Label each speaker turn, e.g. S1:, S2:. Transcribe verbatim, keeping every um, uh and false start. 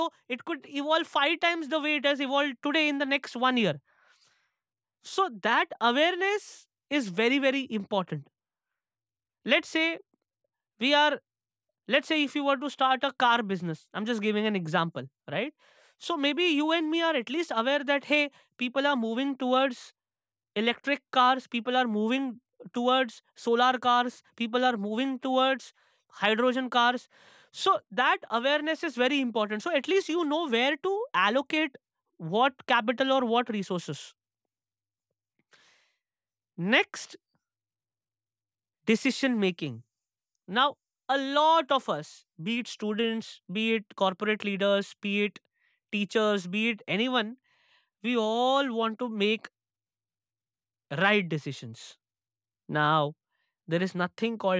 S1: it could evolve five times the way it has evolved today in the next one year. So that awareness is very, very important. Let's say we are, let's say if you were to start a car business, I'm just giving an example, right? So maybe you and me are at least aware that, hey, people are moving towards electric cars, people are moving towards solar cars, people are moving towards hydrogen cars. So that awareness is very important. So at least you know where to allocate what capital or what resources. Next, decision making. Now, a lot of us, be it students, be it corporate leaders, be it teachers, be it anyone, we all want to make right decisions. Now, there is nothing called